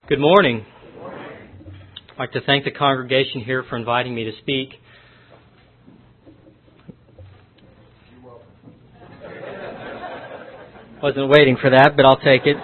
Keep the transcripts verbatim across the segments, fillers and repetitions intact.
Good morning. I'd like to thank the congregation here for inviting me to speak. Wasn't waiting for that, but I'll take it.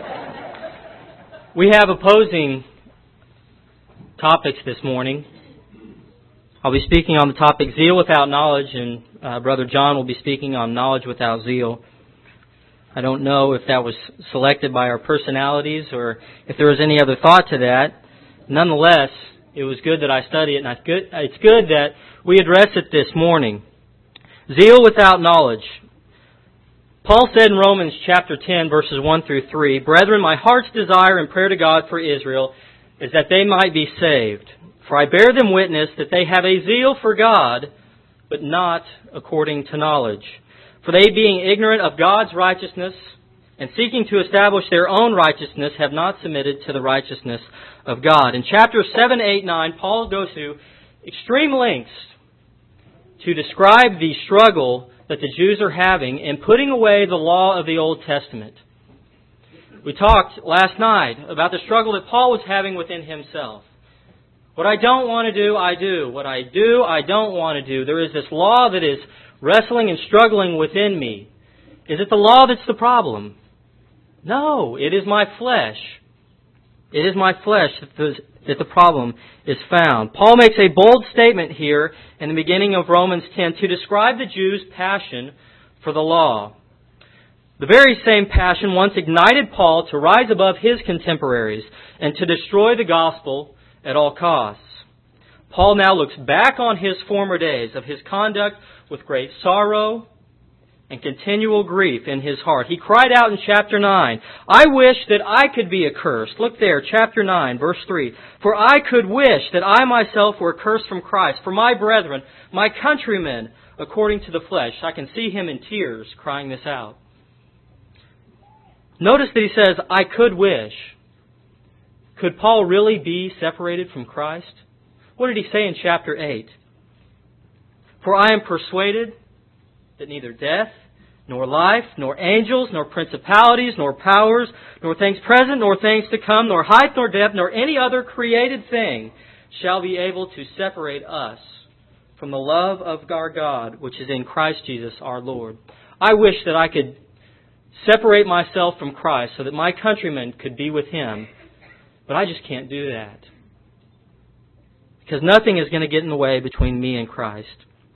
We have opposing topics this morning. I'll be speaking on the topic zeal without knowledge, and uh, Brother John will be speaking on knowledge without zeal. I don't know if that was selected by our personalities or if there was any other thought to that. Nonetheless, it was good that I study it, and it's good, it's good that we address it this morning. Zeal without knowledge. Paul said in Romans chapter ten, verses one through three, "Brethren, my heart's desire and prayer to God for Israel is that they might be saved. For I bear them witness that they have a zeal for God, but not according to knowledge. For they, being ignorant of God's righteousness and seeking to establish their own righteousness, have not submitted to the righteousness of God." In chapters seven, eight, nine, Paul goes through extreme lengths to describe the struggle that the Jews are having in putting away the law of the Old Testament. We talked last night about the struggle that Paul was having within himself. What I don't want to do, I do. What I do, I don't want to do. There is this law that is wrestling and struggling within me. Is it the law that's the problem? No, it is my flesh. It is my flesh that the, that the problem is found. Paul makes a bold statement here in the beginning of Romans ten to describe the Jews' passion for the law. The very same passion once ignited Paul to rise above his contemporaries and to destroy the gospel at all costs. Paul now looks back on his former days of his conduct with great sorrow and continual grief in his heart. He cried out in chapter nine, "I wish that I could be accursed." Look there, chapter nine, verse three. "For I could wish that I myself were cursed from Christ, for my brethren, my countrymen, according to the flesh." I can see him in tears crying this out. Notice that he says, "I could wish." Could Paul really be separated from Christ? What did he say in chapter eight? "For I am persuaded that neither death, nor life, nor angels, nor principalities, nor powers, nor things present, nor things to come, nor height, nor depth, nor any other created thing shall be able to separate us from the love of our God, which is in Christ Jesus our Lord." I wish that I could separate myself from Christ so that my countrymen could be with Him, but I just can't do that. Because nothing is going to get in the way between me and Christ.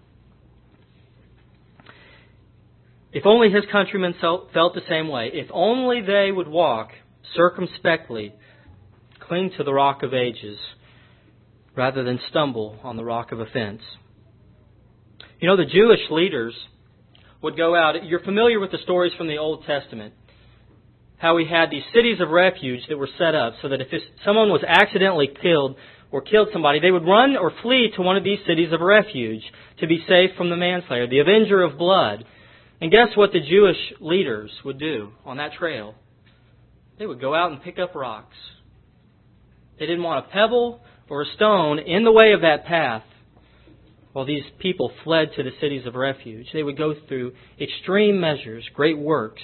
If only his countrymen felt the same way. If only they would walk circumspectly, cling to the rock of ages, rather than stumble on the rock of offense. You know, the Jewish leaders would go out. You're familiar with the stories from the Old Testament. How we had these cities of refuge that were set up so that if someone was accidentally killed or killed somebody, they would run or flee to one of these cities of refuge to be safe from the manslayer, the avenger of blood. And guess what the Jewish leaders would do on that trail? They would go out and pick up rocks. They didn't want a pebble or a stone in the way of that path while these people fled to the cities of refuge. They would go through extreme measures, great works,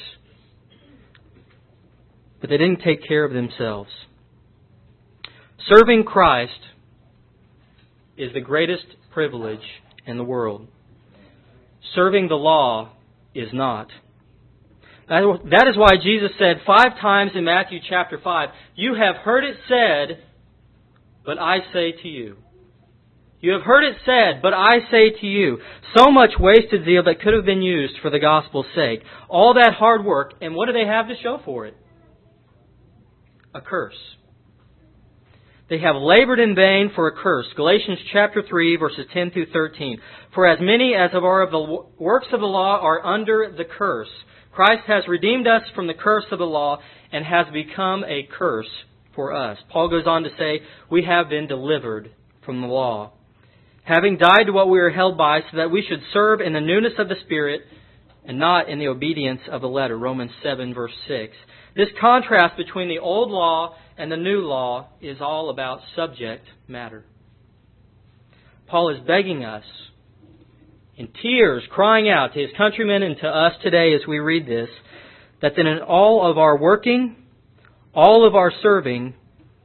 but they didn't take care of themselves. Serving Christ is the greatest privilege in the world. Serving the law is not. That is why Jesus said five times in Matthew chapter five, "You have heard it said, but I say to you." You have heard it said, but I say to you. So much wasted zeal that could have been used for the gospel's sake. All that hard work, and what do they have to show for it? A curse. They have labored in vain for a curse. Galatians chapter three, verses ten through thirteen. "For as many as are of the works of the law are under the curse. Christ has redeemed us from the curse of the law and has become a curse for us." Paul goes on to say, we have been delivered from the law, having died to what we are held by, so that we should serve in the newness of the Spirit and not in the obedience of the letter. Romans seven, verse six. This contrast between the old law and the new law is all about subject matter. Paul is begging us in tears, crying out to his countrymen and to us today as we read this, that then in all of our working, all of our serving,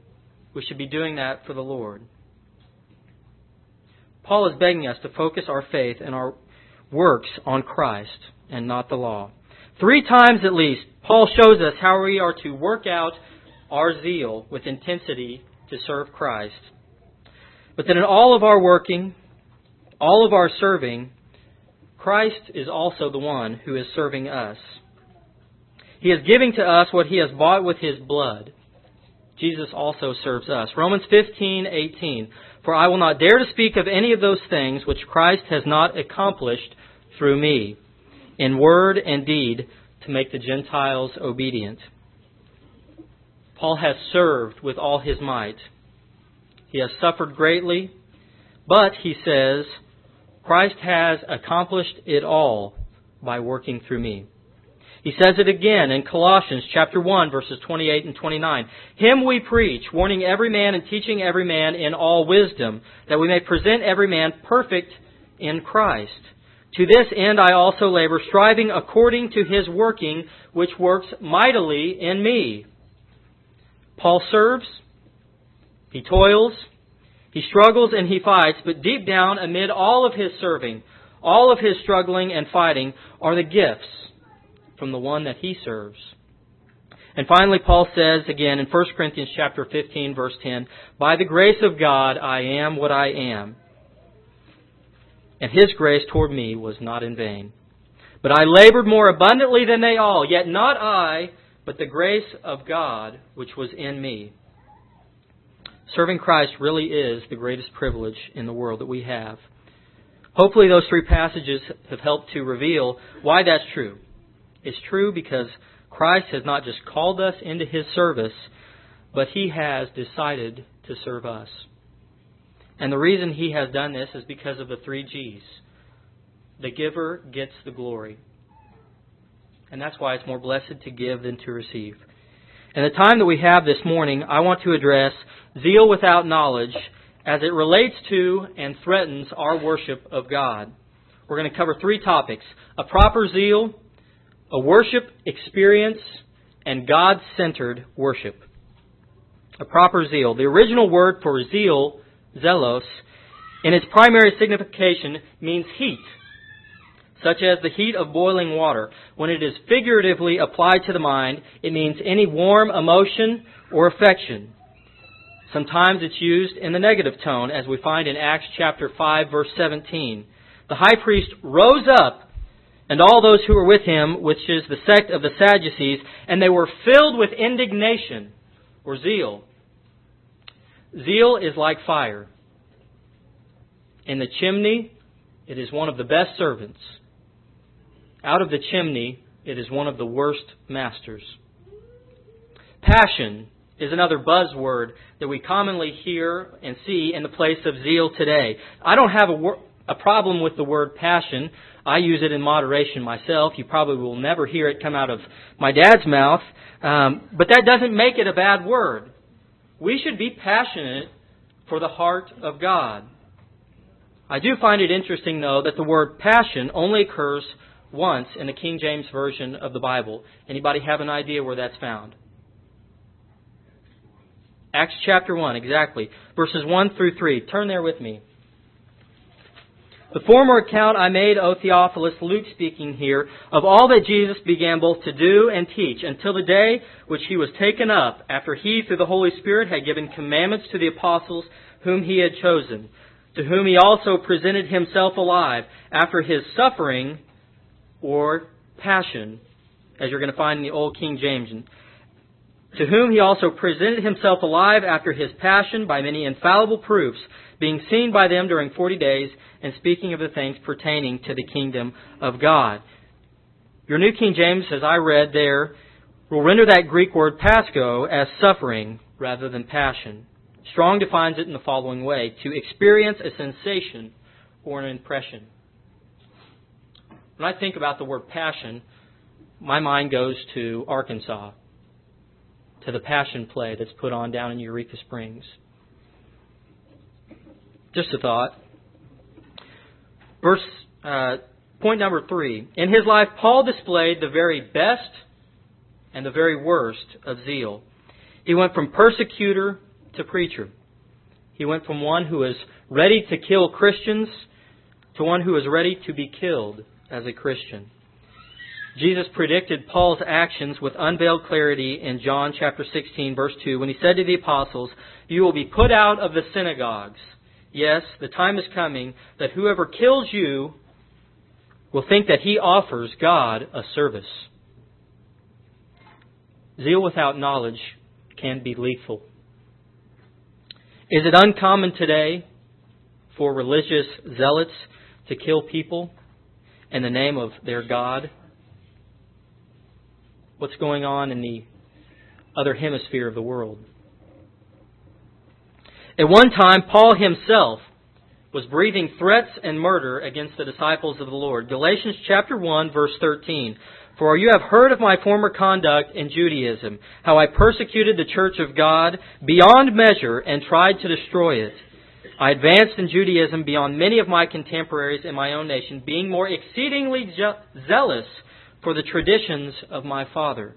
we should be doing that for the Lord. Paul is begging us to focus our faith and our works on Christ and not the law. Three times at least, Paul shows us how we are to work out our zeal with intensity to serve Christ. But then in all of our working, all of our serving, Christ is also the one who is serving us. He is giving to us what He has bought with His blood. Jesus also serves us. Romans fifteen eighteen. For I will not dare to speak of any of those things which Christ has not accomplished through me, in word and deed, to make the Gentiles obedient. Paul has served with all his might. He has suffered greatly, but, he says, Christ has accomplished it all by working through me. He says it again in Colossians chapter one, verses twenty-eight and twenty-nine. Him we preach, warning every man and teaching every man in all wisdom, that we may present every man perfect in Christ. To this end I also labor, striving according to His working, which works mightily in me. Paul serves, he toils, he struggles and he fights, but deep down amid all of his serving, all of his struggling and fighting, are the gifts from the one that he serves. And finally, Paul says again in First Corinthians chapter fifteen, verse ten, by the grace of God I am what I am, and His grace toward me was not in vain. But I labored more abundantly than they all, yet not I, but the grace of God which was in me. Serving Christ really is the greatest privilege in the world that we have. Hopefully those three passages have helped to reveal why that's true. It's true because Christ has not just called us into His service, but He has decided to serve us. And the reason He has done this is because of the three G's. The giver gets the glory. And that's why it's more blessed to give than to receive. And the time that we have this morning, I want to address zeal without knowledge as it relates to and threatens our worship of God. We're going to cover three topics: a proper zeal, a worship experience, and God-centered worship. A proper zeal. The original word for zeal, zelos, in its primary signification means heat, such as the heat of boiling water. When it is figuratively applied to the mind, it means any warm emotion or affection. Sometimes it's used in the negative tone, as we find in Acts chapter five, verse seventeen. The high priest rose up, and all those who were with him, which is the sect of the Sadducees, and they were filled with indignation, or zeal. Zeal is like fire. In the chimney, it is one of the best servants. Out of the chimney, it is one of the worst masters. Passion is another buzzword that we commonly hear and see in the place of zeal today. I don't have a, wor- a problem with the word passion. I use it in moderation myself. You probably will never hear it come out of my dad's mouth. Um, but that doesn't make it a bad word. We should be passionate for the heart of God. I do find it interesting, though, that the word passion only occurs once in the King James Version of the Bible. Anybody have an idea where that's found? Acts chapter one, exactly. Verses one through three. Turn there with me. The former account I made, O Theophilus, Luke speaking here, of all that Jesus began both to do and teach, until the day which He was taken up, after He, through the Holy Spirit, had given commandments to the apostles whom He had chosen, to whom He also presented Himself alive, after His suffering, or passion, as you're going to find in the Old King James. To whom He also presented Himself alive after His passion by many infallible proofs, being seen by them during forty days, and speaking of the things pertaining to the kingdom of God. Your New King James, as I read there, will render that Greek word pascho as suffering rather than passion. Strong defines it in the following way: to experience a sensation or an impression. When I think about the word passion, my mind goes to Arkansas, to the Passion play that's put on down in Eureka Springs. Just a thought. Verse uh, point number three. In his life, Paul displayed the very best and the very worst of zeal. He went from persecutor to preacher. He went from one who is ready to kill Christians to one who is ready to be killed as a Christian. Jesus predicted Paul's actions with unveiled clarity in John chapter sixteen, verse two, when He said to the apostles, "You will be put out of the synagogues. Yes, the time is coming that whoever kills you will think that he offers God a service." Zeal without knowledge can be lethal. Is it uncommon today for religious zealots to kill people in the name of their God? What's going on in the other hemisphere of the world? At one time, Paul himself was breathing threats and murder against the disciples of the Lord. Galatians chapter one, verse thirteen. "For you have heard of my former conduct in Judaism, how I persecuted the church of God beyond measure and tried to destroy it. I advanced in Judaism beyond many of my contemporaries in my own nation, being more exceedingly je- zealous for the traditions of my father."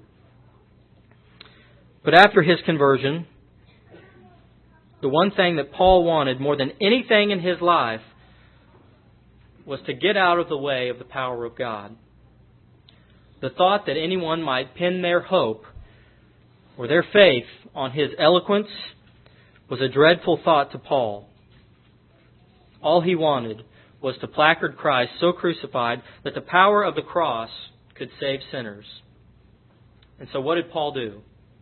But after his conversion, the one thing that Paul wanted more than anything in his life was to get out of the way of the power of God. The thought that anyone might pin their hope or their faith on his eloquence was a dreadful thought to Paul. All he wanted was to placard Christ so crucified that the power of the cross could save sinners. And so what did Paul do?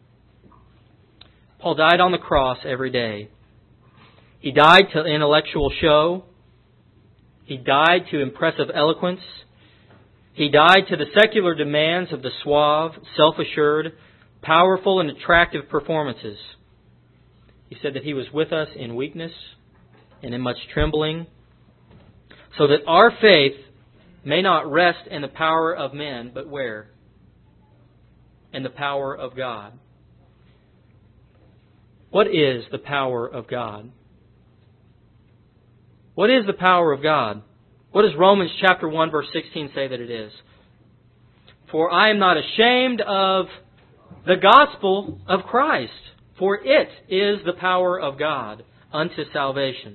Paul died on the cross every day. He died to intellectual show. He died to impressive eloquence. He died to the secular demands of the suave, self-assured, powerful, and attractive performances. He said that He was with us in weakness and in much trembling, so that our faith may not rest in the power of men, but where? In the power of God. What is the power of God? What is the power of God? What does Romans chapter one, verse sixteen say that it is? "For I am not ashamed of the gospel of Christ, for it is the power of God unto salvation."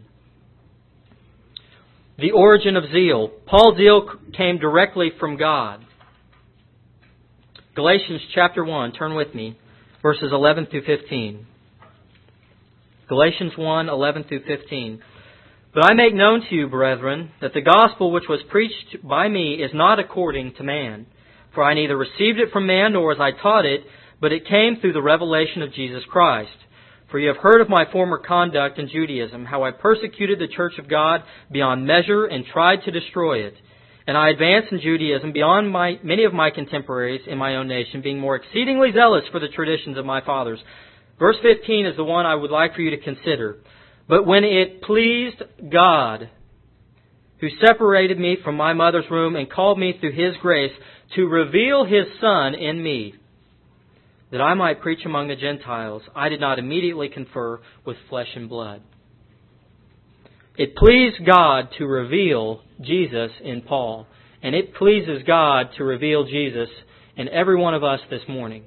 The origin of zeal. Paul's zeal came directly from God. Galatians chapter one, turn with me, verses eleven through fifteen. Galatians one, eleven through fifteen. "But I make known to you, brethren, that the gospel which was preached by me is not according to man. For I neither received it from man, nor was I taught it, but it came through the revelation of Jesus Christ. For you have heard of my former conduct in Judaism, how I persecuted the church of God beyond measure and tried to destroy it. And I advanced in Judaism beyond my, many of my contemporaries in my own nation, being more exceedingly zealous for the traditions of my fathers." Verse fifteen is the one I would like for you to consider. "But when it pleased God, who separated me from my mother's womb and called me through His grace to reveal His Son in me, that I might preach among the Gentiles, I did not immediately confer with flesh and blood." It pleased God to reveal Jesus in Paul, and it pleases God to reveal Jesus in every one of us this morning.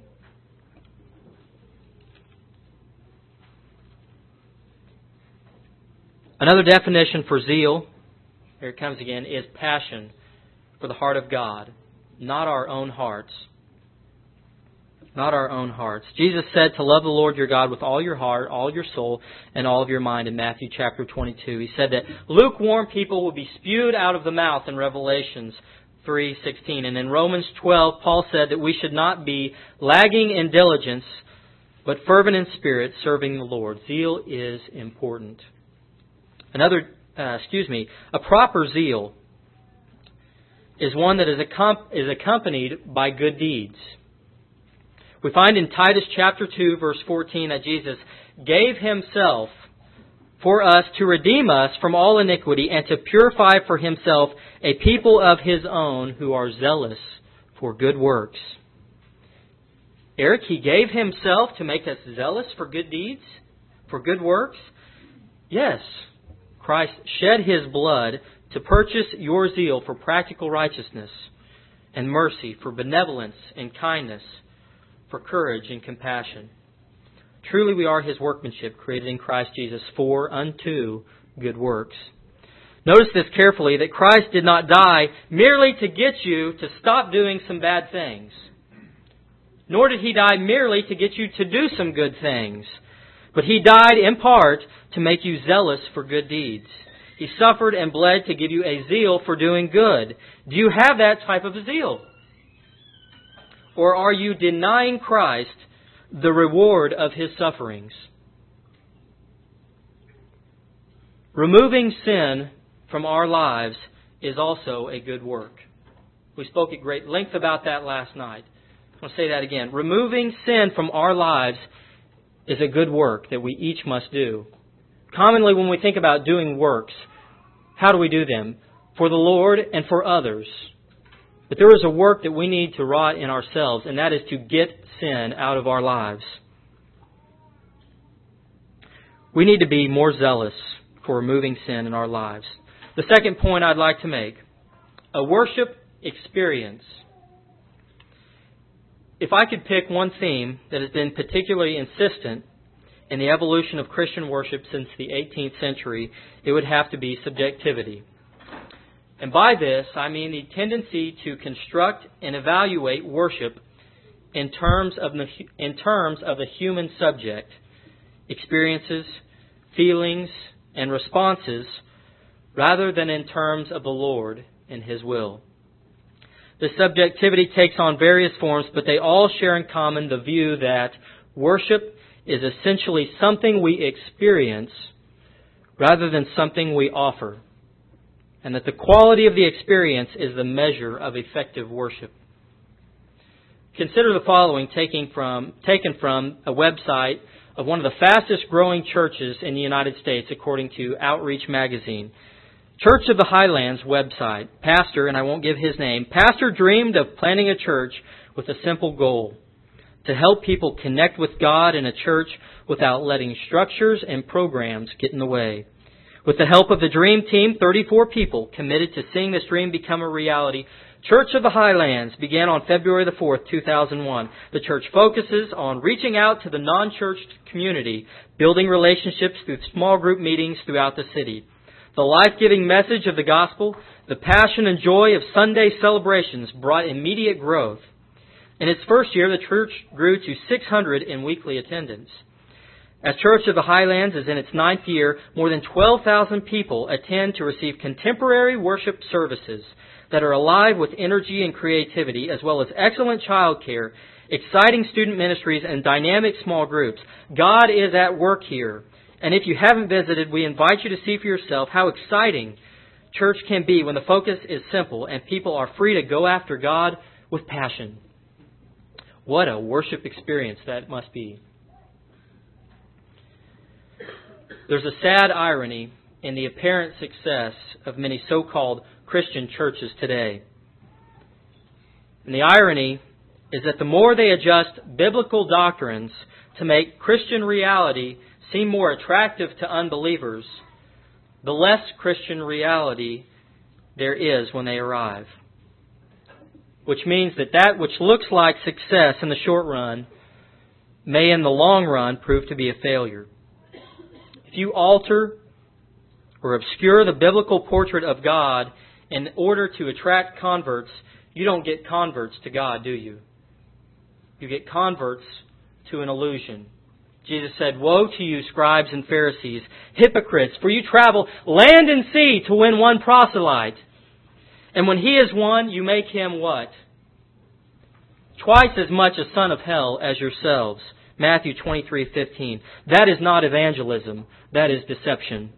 Another definition for zeal, here it comes again, is passion for the heart of God, not our own hearts. Not our own hearts. Jesus said to love the Lord your God with all your heart, all your soul, and all of your mind in Matthew chapter twenty-two. He said that lukewarm people will be spewed out of the mouth in Revelations three sixteen. And in Romans twelve, Paul said that we should not be lagging in diligence, but fervent in spirit, serving the Lord. Zeal is important. Another, uh, excuse me, a proper zeal is one that is, accom- is accompanied by good deeds. We find in Titus chapter two, verse fourteen, that Jesus gave Himself for us to redeem us from all iniquity and to purify for Himself a people of His own who are zealous for good works. Eric, He gave Himself to make us zealous for good deeds, for good works? Yes. Christ shed His blood to purchase your zeal for practical righteousness and mercy, for benevolence and kindness, for courage and compassion. Truly we are His workmanship, created in Christ Jesus for unto good works. Notice this carefully, that Christ did not die merely to get you to stop doing some bad things. Nor did He die merely to get you to do some good things. But He died in part to make you zealous for good deeds. He suffered and bled to give you a zeal for doing good. Do you have that type of zeal? Or are you denying Christ the reward of His sufferings? Removing sin from our lives is also a good work. We spoke at great length about that last night. I'll say that again. Removing sin from our lives is a good work that we each must do. Commonly when we think about doing works, how do we do them? For the Lord and for others. But there is a work that we need to wrought in ourselves, and that is to get sin out of our lives. We need to be more zealous for removing sin in our lives. The second point I'd like to make, a worship experience. If I could pick one theme that has been particularly insistent in the evolution of Christian worship since the eighteenth century, it would have to be subjectivity. And by this, I mean the tendency to construct and evaluate worship in terms of the, in terms of the human subject, experiences, feelings, and responses, rather than in terms of the Lord and His will. This subjectivity takes on various forms, but they all share in common the view that worship is essentially something we experience rather than something we offer, and that the quality of the experience is the measure of effective worship. Consider the following taken from, taken from a website of one of the fastest growing churches in the United States, according to Outreach Magazine. Church of the Highlands website. Pastor, and I won't give his name, pastor dreamed of planning a church with a simple goal: to help people connect with God in a church without letting structures and programs get in the way. With the help of the dream team, thirty-four people committed to seeing this dream become a reality. Church of the Highlands began on February the fourth, two thousand one. The church focuses on reaching out to the non-church community, building relationships through small group meetings throughout the city. The life-giving message of the gospel, the passion and joy of Sunday celebrations brought immediate growth. In its first year, the church grew to six hundred in weekly attendance. As Church of the Highlands is in its ninth year, more than twelve thousand people attend to receive contemporary worship services that are alive with energy and creativity, as well as excellent child care, exciting student ministries, and dynamic small groups. God is at work here. And if you haven't visited, we invite you to see for yourself how exciting church can be when the focus is simple and people are free to go after God with passion. What a worship experience that must be. There's a sad irony in the apparent success of many so-called Christian churches today. And the irony is that the more they adjust biblical doctrines to make Christian reality seem more attractive to unbelievers, the less Christian reality there is when they arrive. Which means that that which looks like success in the short run may in the long run prove to be a failure. If you alter or obscure the biblical portrait of God in order to attract converts, you don't get converts to God, do you? You get converts to an illusion. Jesus said, "Woe to you, scribes and Pharisees, hypocrites, for you travel land and sea to win one proselyte. And when he is won, you make him" what? "Twice as much a son of hell as yourselves." Matthew twenty-three fifteen. That is not evangelism. That is deception.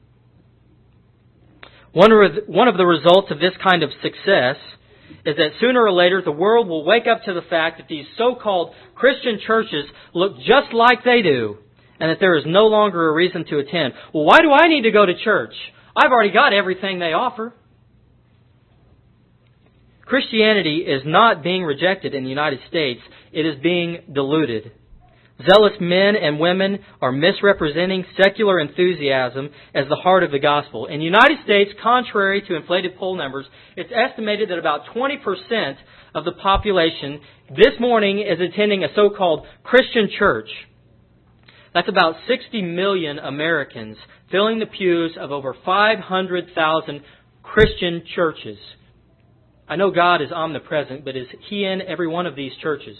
One of the results of this kind of success is that sooner or later the world will wake up to the fact that these so-called Christian churches look just like they do, and that there is no longer a reason to attend. Well, why do I need to go to church? I've already got everything they offer. Christianity is not being rejected in the United States. It is being diluted. Zealous men and women are misrepresenting secular enthusiasm as the heart of the gospel. In the United States, contrary to inflated poll numbers, it's estimated that about twenty percent of the population this morning is attending a so-called Christian church. That's about sixty million Americans filling the pews of over five hundred thousand Christian churches. I know God is omnipresent, but is He in every one of these churches?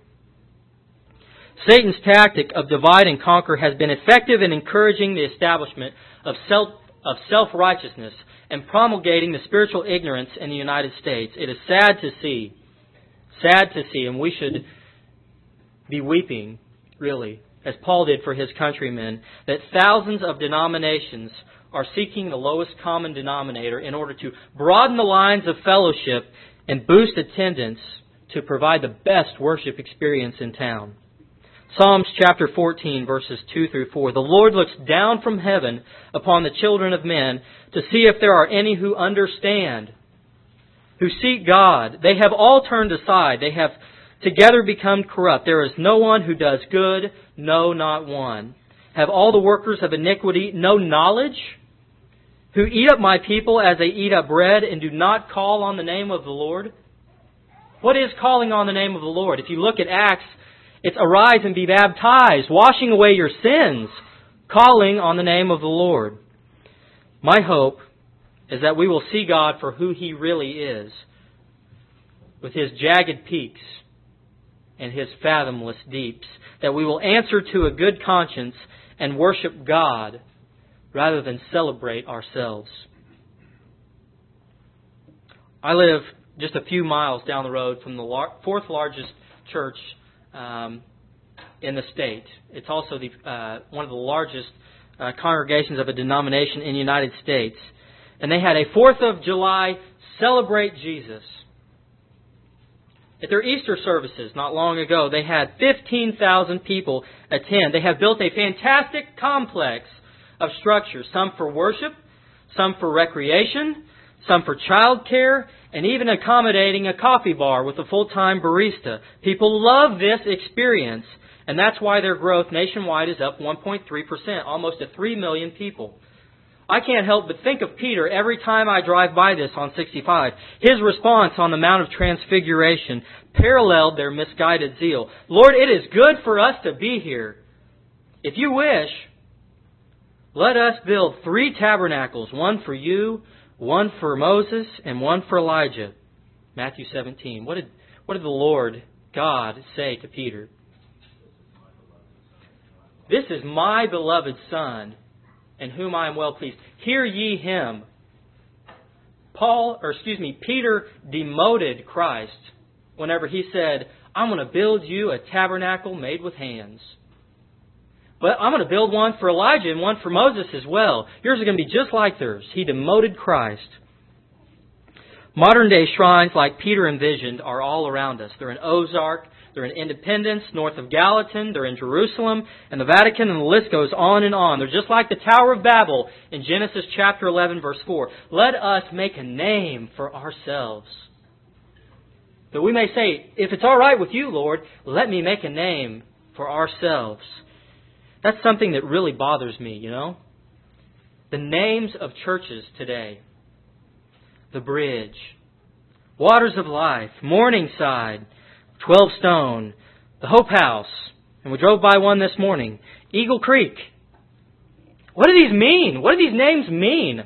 Satan's tactic of divide and conquer has been effective in encouraging the establishment of self of self-righteousness and promulgating the spiritual ignorance in the United States. It is sad to see, sad to see, and we should be weeping, really, as Paul did for his countrymen, that thousands of denominations are seeking the lowest common denominator in order to broaden the lines of fellowship and boost attendance to provide the best worship experience in town. Psalms chapter fourteen, verses two through four. The Lord looks down from heaven upon the children of men to see if there are any who understand, who seek God. They have all turned aside. They have together become corrupt. There is no one who does good, no, not one. Have all the workers of iniquity no knowledge? Who eat up my people as they eat up bread and do not call on the name of the Lord? What is calling on the name of the Lord? If you look at Acts, it's arise and be baptized, washing away your sins, calling on the name of the Lord. My hope is that we will see God for who He really is, with His jagged peaks and His fathomless deeps, that we will answer to a good conscience and worship God rather than celebrate ourselves. I live just a few miles down the road from the lar- fourth largest church um, in the state. It's also the uh, one of the largest uh, congregations of a denomination in the United States. And they had a fourth of July Celebrate Jesus. At their Easter services not long ago, they had fifteen thousand people attend. They have built a fantastic complex of structures, some for worship, some for recreation, some for child care, and even accommodating a coffee bar with a full-time barista. People love this experience, and that's why their growth nationwide is up one point three percent, almost to three million people. I can't help but think of Peter every time I drive by this on sixty-five. His response on the Mount of Transfiguration paralleled their misguided zeal. Lord, it is good for us to be here. If you wish, let us build three tabernacles, one for you, one for Moses, and one for Elijah. Matthew seventeen. What did, what did the Lord God say to Peter? This is my beloved Son, in whom I am well pleased. Hear ye Him. Paul, or excuse me, Peter demoted Christ whenever he said, I'm going to build you a tabernacle made with hands. But I'm going to build one for Elijah and one for Moses as well. Yours are going to be just like theirs. He demoted Christ. Modern day shrines like Peter envisioned are all around us. They're in Ozark, they're in Independence, north of Gallatin, they're in Jerusalem, and the Vatican, and the list goes on and on. They're just like the Tower of Babel in Genesis chapter eleven, verse four. Let us make a name for ourselves. That we may say, if it's all right with you, Lord, let me make a name for ourselves. That's something that really bothers me, you know. The names of churches today. The Bridge, Waters of Life, Morningside, Twelve Stone, the Hope House, and we drove by one this morning, Eagle Creek. What do these mean? What do these names mean?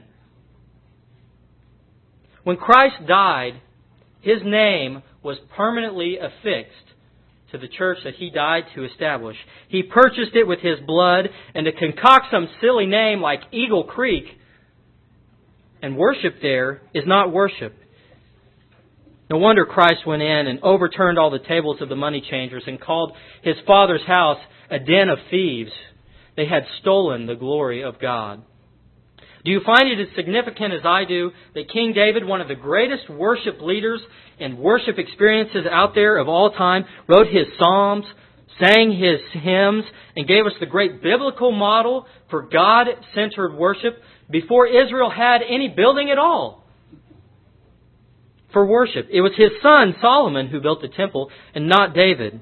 When Christ died, His name was permanently affixed to the church that He died to establish. He purchased it with His blood, and to concoct some silly name like Eagle Creek and worship there is not worship. No wonder Christ went in and overturned all the tables of the money changers and called His Father's house a den of thieves. They had stolen the glory of God. Do you find it as significant as I do that King David, one of the greatest worship leaders and worship experiences out there of all time, wrote his psalms, sang his hymns, and gave us the great biblical model for God-centered worship before Israel had any building at all for worship? It was his son Solomon who built the temple and not David.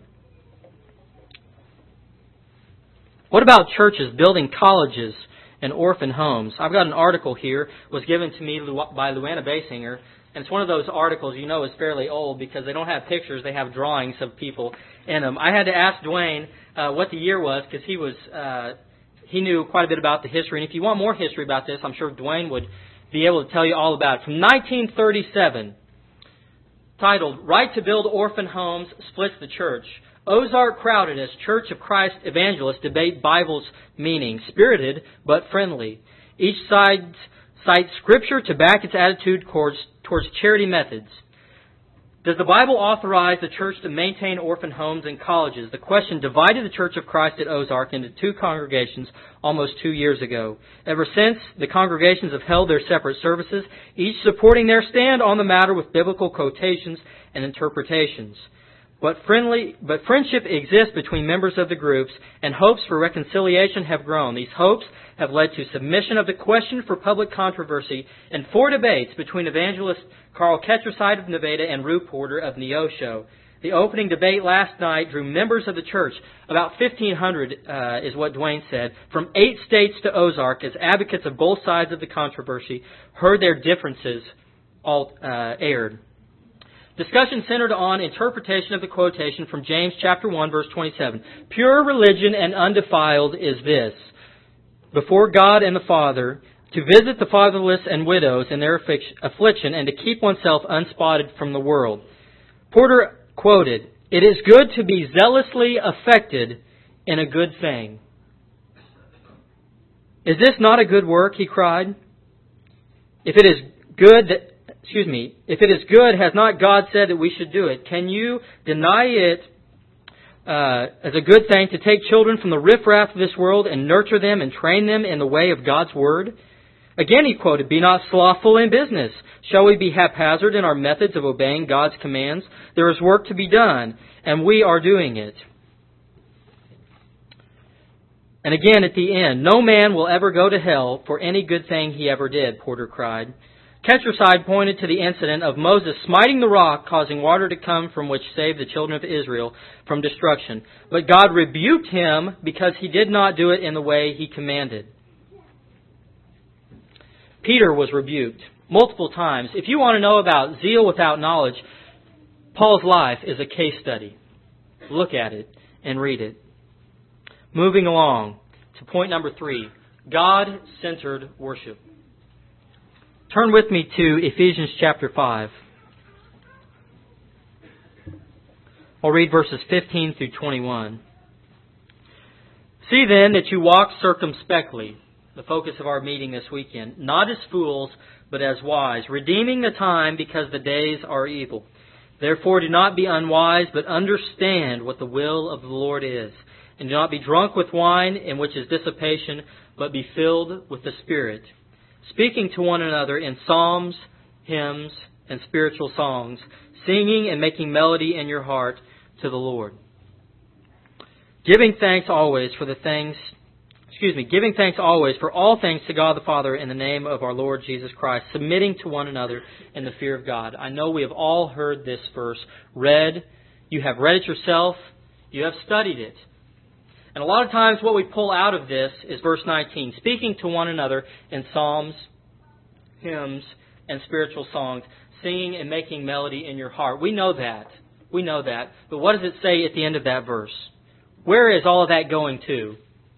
What about churches building colleges and orphan homes? I've got an article here, was given to me by Luana Basinger, and it's one of those articles you know is fairly old because they don't have pictures, they have drawings of people in them. I had to ask Dwayne uh, what the year was because he was uh, he knew quite a bit about the history. And if you want more history about this, I'm sure Dwayne would be able to tell you all about it. From nineteen thirty-seven, titled "Right to Build Orphan Homes Splits the Church." Ozark crowded as Church of Christ evangelists debate Bible's meaning, spirited but friendly. Each side cites Scripture to back its attitude towards, towards charity methods. Does the Bible authorize the church to maintain orphan homes and colleges? The question divided the Church of Christ at Ozark into two congregations almost two years ago. Ever since, the congregations have held their separate services, each supporting their stand on the matter with biblical quotations and interpretations. But friendly, but friendship exists between members of the groups, and hopes for reconciliation have grown. These hopes have led to submission of the question for public controversy and four debates between evangelist Carl Ketcherside of Nevada and Rue Porter of Neosho. The opening debate last night drew members of the church, about fifteen hundred uh, is what Dwayne said, from eight states to Ozark, as advocates of both sides of the controversy heard their differences all uh, aired. Discussion centered on interpretation of the quotation from James chapter one, verse twenty-seven. Pure religion and undefiled is this: before God and the Father, to visit the fatherless and widows in their affliction, and to keep oneself unspotted from the world. Porter quoted, "It is good to be zealously affected in a good thing." Is this not a good work? He cried. If it is good that Excuse me, if it is good, has not God said that we should do it? Can you deny it uh, as a good thing to take children from the riffraff of this world and nurture them and train them in the way of God's Word? Again he quoted, "Be not slothful in business. Shall we be haphazard in our methods of obeying God's commands? There is work to be done, and we are doing it." And again at the end, "No man will ever go to hell for any good thing he ever did," Porter cried. Ketcherside pointed to the incident of Moses smiting the rock, causing water to come from which saved the children of Israel from destruction. But God rebuked him because he did not do it in the way he commanded. Peter was rebuked multiple times. If you want to know about zeal without knowledge, Paul's life is a case study. Look at it and read it. Moving along to point number three, God-centered worship. Turn with me to Ephesians chapter five. I'll read verses fifteen through twenty-one. "See then that you walk circumspectly," the focus of our meeting this weekend, "not as fools, but as wise, redeeming the time because the days are evil. Therefore do not be unwise, but understand what the will of the Lord is. And do not be drunk with wine, in which is dissipation, but be filled with the Spirit, speaking to one another in psalms, hymns, and spiritual songs, singing and making melody in your heart to the Lord. Giving thanks always for the things, excuse me, giving thanks always for all things to God the Father in the name of our Lord Jesus Christ, submitting to one another in the fear of God." I know we have all heard this verse read. You have read it yourself. You have studied it. And a lot of times what we pull out of this is verse nineteen, speaking to one another in psalms, hymns, and spiritual songs, singing and making melody in your heart. We know that. We know that. But what does it say at the end of that verse? Where is all of that going to?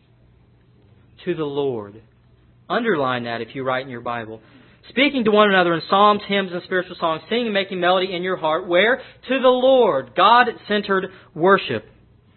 To the Lord. Underline that if you write in your Bible. Speaking to one another in psalms, hymns, and spiritual songs, singing and making melody in your heart. Where? To the Lord. God-centered worship.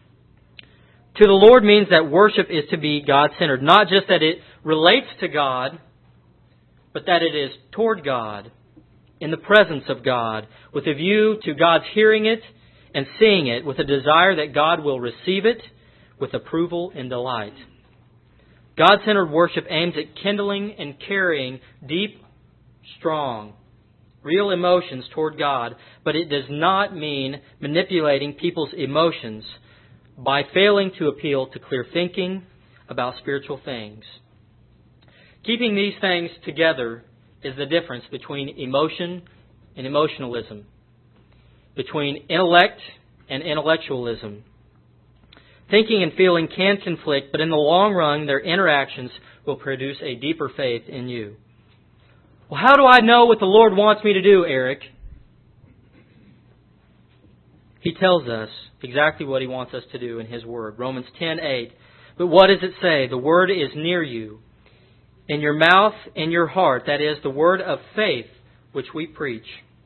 To the Lord means that worship is to be God-centered. Not just that it relates to God, but that it is toward God, in the presence of God, with a view to God's hearing it and seeing it, with a desire that God will receive it with approval and delight. God-centered worship aims at kindling and carrying deep, strong, real emotions toward God, but it does not mean manipulating people's emotions by failing to appeal to clear thinking about spiritual things. Keeping these things together is the difference between emotion and emotionalism, between intellect and intellectualism. Thinking and feeling can conflict, but in the long run, their interactions will produce a deeper faith in you. Well, how do I know what the Lord wants me to do, Eric? He tells us exactly what He wants us to do in His Word. Romans ten eight. But what does it say? The Word is near you, in your mouth, in your heart. That is the word of faith which we preach.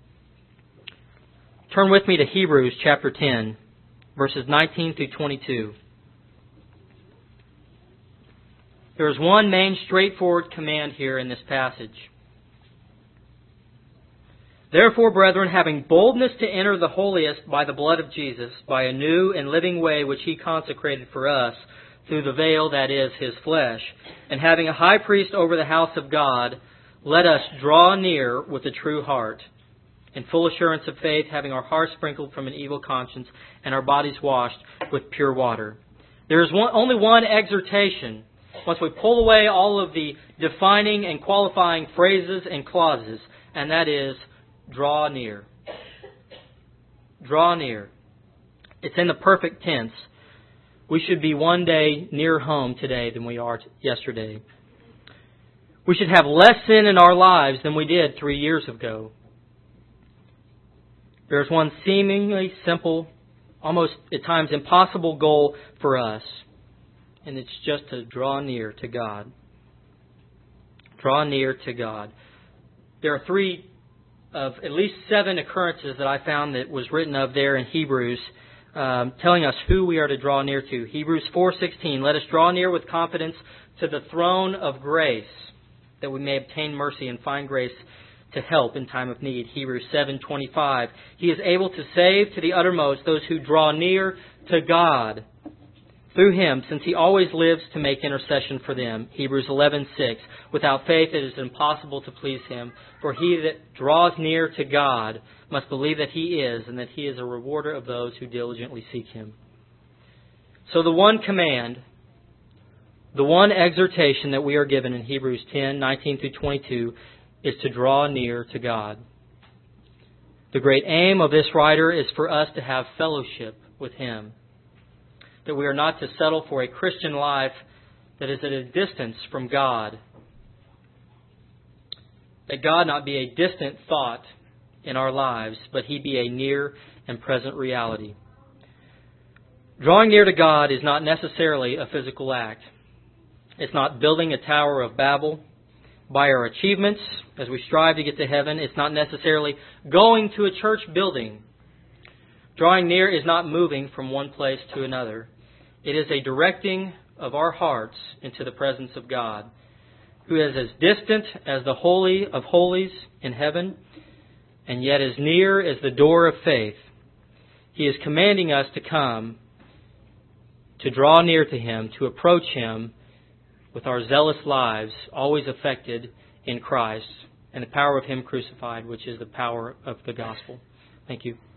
Turn with me to Hebrews chapter ten, verses nineteen through twenty-two. There is one main straightforward command here in this passage. Therefore, brethren, having boldness to enter the holiest by the blood of Jesus, by a new and living way which He consecrated for us, through the veil that is His flesh, and having a high priest over the house of God, let us draw near with a true heart, in full assurance of faith, having our hearts sprinkled from an evil conscience, and our bodies washed with pure water. There is one, only one exhortation. Once we pull away all of the defining and qualifying phrases and clauses, and that is, draw near. Draw near. It's in the perfect tense. We should be one day nearer home today than we are yesterday. We should have less sin in our lives than we did three years ago. There's one seemingly simple, almost at times impossible goal for us, and it's just to draw near to God. Draw near to God. There are three of at least seven occurrences that I found that was written of there in Hebrews, um, telling us who we are to draw near to. Hebrews four sixteen, let us draw near with confidence to the throne of grace, that we may obtain mercy and find grace to help in time of need. Hebrews seven twenty-five, He is able to save to the uttermost those who draw near to God through Him, since He always lives to make intercession for them. Hebrews eleven six, without faith it is impossible to please Him, for he that draws near to God must believe that He is, and that He is a rewarder of those who diligently seek Him. So the one command, the one exhortation that we are given in Hebrews ten nineteen through twenty-two is to draw near to God. The great aim of this writer is for us to have fellowship with Him. That we are not to settle for a Christian life that is at a distance from God. That God not be a distant thought in our lives, but He be a near and present reality. Drawing near to God is not necessarily a physical act. It's not building a Tower of Babel by our achievements as we strive to get to heaven. It's not necessarily going to a church building. Drawing near is not moving from one place to another. It is a directing of our hearts into the presence of God, who is as distant as the Holy of Holies in heaven, and yet as near as the door of faith. He is commanding us to come, to draw near to Him, to approach Him with our zealous lives, always affected in Christ and the power of Him crucified, which is the power of the gospel. Thank you.